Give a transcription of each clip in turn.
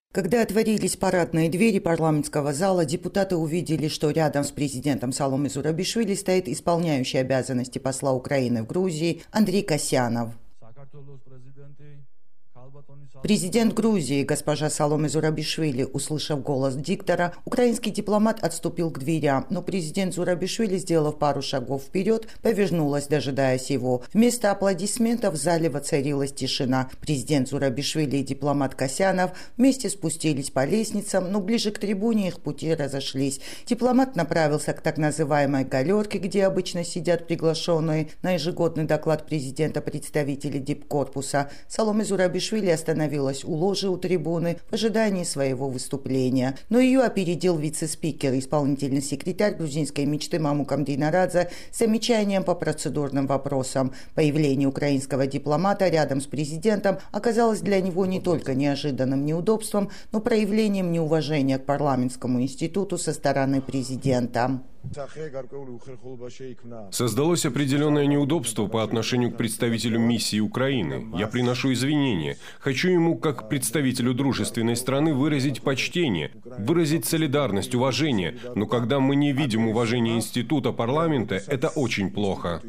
Когда отворились парадные двери парламентского зала, депутаты увидели, что рядом с президентом Саломе Зурабишвили стоит исполняющий обязанности посла Украины в Грузии Андрей Касьянов. Президент Грузии, госпожа Саломе Зурабишвили, услышав голос диктора, украинский дипломат отступил к дверям, но президент Зурабишвили, сделав пару шагов вперед, повернулась, дожидаясь его. Вместо аплодисментов в зале воцарилась тишина. Президент Зурабишвили и дипломат Касьянов вместе спустились по лестницам, но ближе к трибуне их пути разошлись. Дипломат направился к так называемой галерке, где обычно сидят приглашенные на ежегодный доклад президента представители дипкорпуса. Саломе Зурабишвили остановилась у ложи у трибуны в ожидании своего выступления. Но ее опередил вице-спикер, исполнительный секретарь грузинской мечты Мамукам Динарадзе с замечанием по процедурным вопросам. Появление украинского дипломата рядом с президентом оказалось для него не только неожиданным неудобством, но проявлением неуважения к парламентскому институту со стороны президента. Создалось определенное неудобство по отношению к представителю миссии Украины. Я приношу извинения. Хочу ему, как представителю дружественной страны, выразить почтение, выразить солидарность, уважение. Но когда мы не видим уважения института парламента, это очень плохо.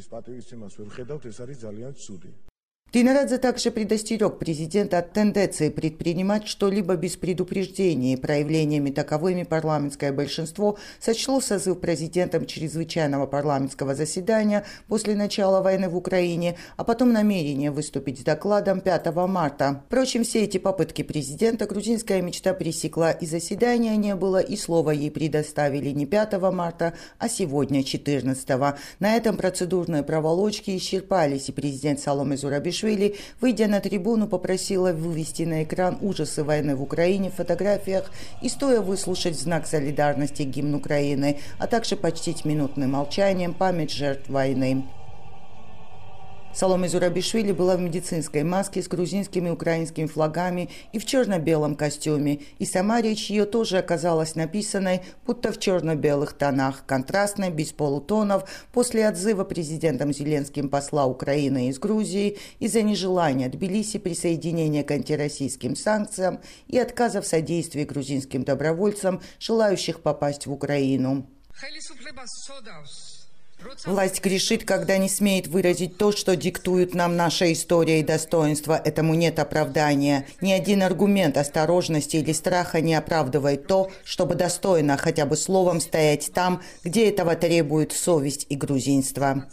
Динарадзе также предостерег президента от тенденции предпринимать что-либо без предупреждения. Проявлениями таковыми парламентское большинство сочло созыв президентом чрезвычайного парламентского заседания после начала войны в Украине, а потом намерение выступить с докладом 5 марта. Впрочем, все эти попытки президента грузинская мечта пресекла, и заседания не было, и слово ей предоставили не 5 марта, а сегодня, 14-го. На этом процедурные проволочки исчерпались, и президент Саломе Зурабишвили, выйдя на трибуну, попросила вывести на экран ужасы войны в Украине в фотографиях и стоя выслушать в знак солидарности гимн Украины, а также почтить минутным молчанием память жертв войны. Саломе Зурабишвили была в медицинской маске с грузинскими и украинскими флагами и в черно-белом костюме, и сама речь ее тоже оказалась написанной будто в черно-белых тонах, контрастной, без полутонов, после отзыва президентом Зеленским посла Украины из Грузии из-за нежелания Тбилиси присоединения к антироссийским санкциям и отказа в содействии грузинским добровольцам, желающих попасть в Украину. Власть грешит, когда не смеет выразить то, что диктует нам наша история и достоинство. Этому нет оправдания. Ни один аргумент осторожности или страха не оправдывает то, чтобы достойно хотя бы словом стоять там, где этого требует совесть и грузинство.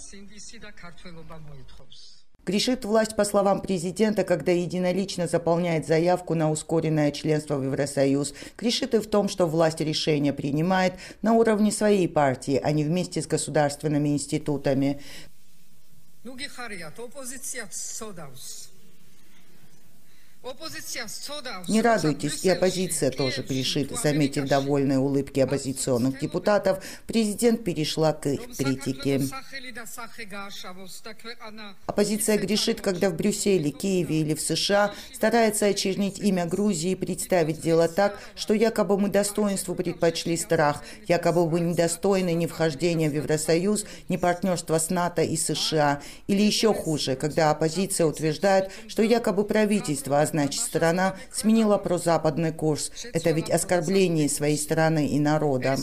Грешит власть, по словам президента, когда единолично заполняет заявку на ускоренное членство в Евросоюз. Грешит и в том, что власть решения принимает на уровне своей партии, а не вместе с государственными институтами. Не радуйтесь, и оппозиция тоже грешит. Заметив довольные улыбки оппозиционных депутатов, президент перешла к их критике. Оппозиция грешит, когда в Брюсселе, Киеве или в США старается очернить имя Грузии и представить дело так, что якобы мы достоинству предпочли страх, якобы мы недостойны ни вхождения в Евросоюз, ни партнерства с НАТО и США. Или еще хуже, когда оппозиция утверждает, что якобы правительство, значит, страна сменила прозападный курс. Это ведь оскорбление своей страны и народа.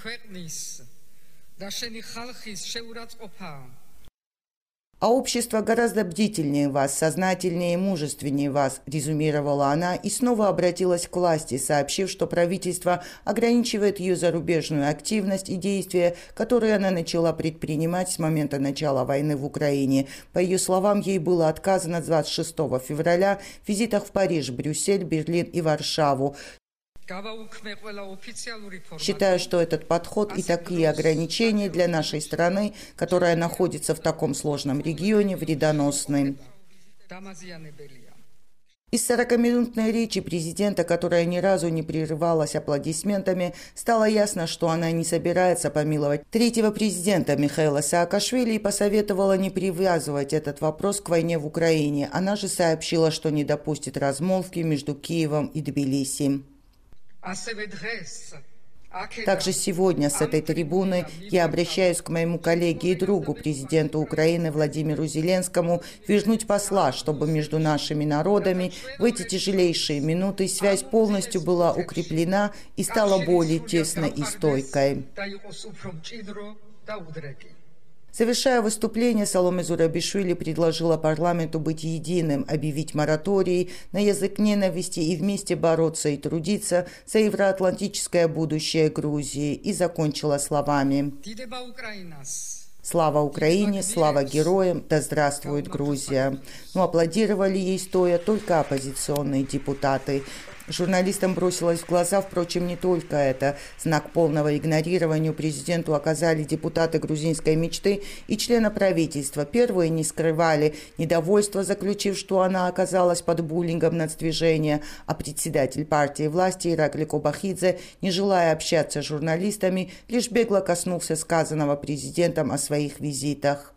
А общество гораздо бдительнее вас, сознательнее и мужественнее вас, резюмировала она и снова обратилась к власти, сообщив, что правительство ограничивает ее зарубежную активность и действия, которые она начала предпринимать с момента начала войны в Украине. По ее словам, ей было отказано 26 февраля в визитах в Париж, Брюссель, Берлин и Варшаву. Считаю, что этот подход и такие ограничения для нашей страны, которая находится в таком сложном регионе, вредоносны. Из 40-минутной речи президента, которая ни разу не прерывалась аплодисментами, стало ясно, что она не собирается помиловать третьего президента Михаила Саакашвили и посоветовала не привязывать этот вопрос к войне в Украине. Она же сообщила, что не допустит размолвки между Киевом и Тбилиси. Также сегодня с этой трибуны я обращаюсь к моему коллеге и другу, президенту Украины Владимиру Зеленскому, вернуть посла, чтобы между нашими народами в эти тяжелейшие минуты связь полностью была укреплена и стала более тесной и стойкой. Завершая выступление, Саломе Зурабишвили предложила парламенту быть единым, объявить мораторий на язык ненависти и вместе бороться и трудиться за евроатлантическое будущее Грузии, и закончила словами: «Слава Украине, слава героям, да здравствует Грузия». Но аплодировали ей стоя только оппозиционные депутаты. Журналистам бросилось в глаза, впрочем, не только это. Знак полного игнорирования президенту оказали депутаты грузинской мечты и члены правительства. Первые не скрывали недовольства, заключив, что она оказалась под буллингом нацдвижения, а председатель партии власти Иракли Кобахидзе, не желая общаться с журналистами, лишь бегло коснулся сказанного президентом о своих визитах.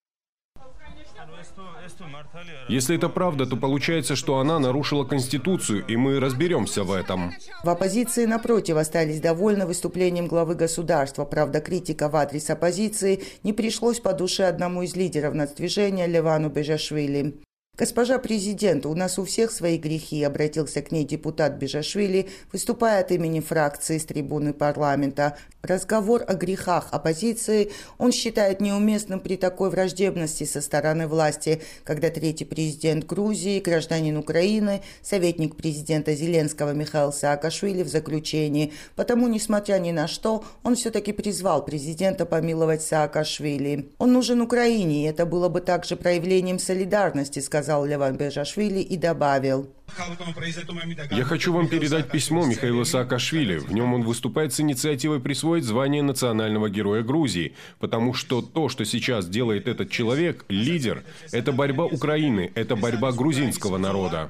Если это правда, то получается, что она нарушила Конституцию, и мы разберемся в этом. В оппозиции, напротив, остались довольны выступлением главы государства. Правда, критика в адрес оппозиции не пришлось по душе одному из лидеров нацдвижения Левану Бежашвили. «Госпожа президент, у нас у всех свои грехи», — обратился к ней депутат Бежашвили, выступая от имени фракции с трибуны парламента. Разговор о грехах оппозиции он считает неуместным при такой враждебности со стороны власти, когда третий президент Грузии, гражданин Украины, советник президента Зеленского Михаил Саакашвили в заключении. Потому, несмотря ни на что, он все-таки призвал президента помиловать Саакашвили. «Он нужен Украине, и это было бы также проявлением солидарности», — сказал Леван Бежашвили и добавил: «Я хочу вам передать письмо Михаила Саакашвили. В нем он выступает с инициативой присвоить звание национального героя Грузии, потому что то, что сейчас делает этот человек, лидер, это борьба Украины, это борьба грузинского народа».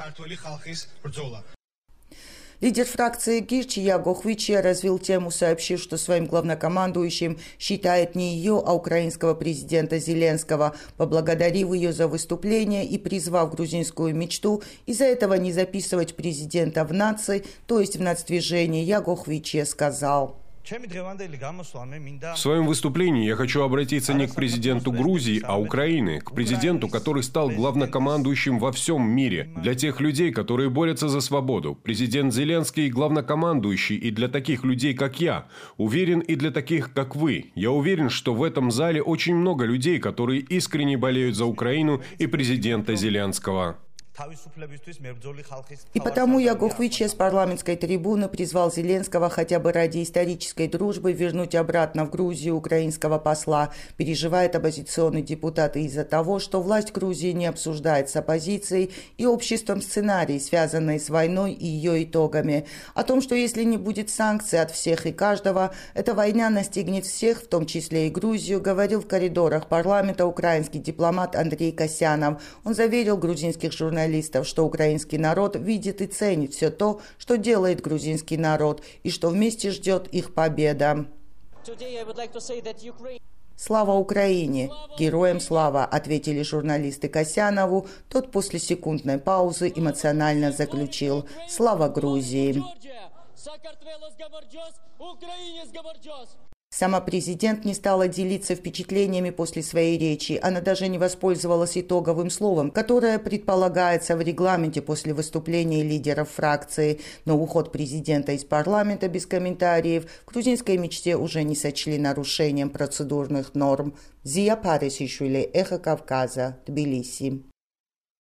Лидер фракции Гирчи Яго Хвичия развил тему, сообщив, что своим главнокомандующим считает не ее, а украинского президента Зеленского, поблагодарив ее за выступление и призвав грузинскую мечту из-за этого не записывать президента в нации, то есть в нацдвижение. Яго Хвичия сказал: «В своем выступлении я хочу обратиться не к президенту Грузии, а Украины, к президенту, который стал главнокомандующим во всем мире, для тех людей, которые борются за свободу. Президент Зеленский – главнокомандующий и для таких людей, как я. Уверен, и для таких, как вы. Я уверен, что в этом зале очень много людей, которые искренне болеют за Украину и президента Зеленского». И потому Яго Хвичия с парламентской трибуны призвал Зеленского хотя бы ради исторической дружбы вернуть обратно в Грузию украинского посла. Переживает оппозиционный депутат из-за того, что власть Грузии не обсуждает с оппозицией и обществом сценарий, связанные с войной и ее итогами. О том, что если не будет санкций от всех и каждого, эта война настигнет всех, в том числе и Грузию, говорил в коридорах парламента украинский дипломат Андрей Касянов. Он заверил грузинских журналистов, что украинский народ видит и ценит все то, что делает грузинский народ, и что вместе ждет их победа. «Слава Украине! Героям слава!» — ответили журналисты Касянову. Тот после секундной паузы эмоционально заключил: «Слава Грузии!» Сама президент не стала делиться впечатлениями после своей речи. Она даже не воспользовалась итоговым словом, которое предполагается в регламенте после выступления лидеров фракции. Но уход президента из парламента без комментариев в грузинской мечте уже не сочли нарушением процедурных норм. Зия Парисишвили, Эхо Кавказа, Тбилиси.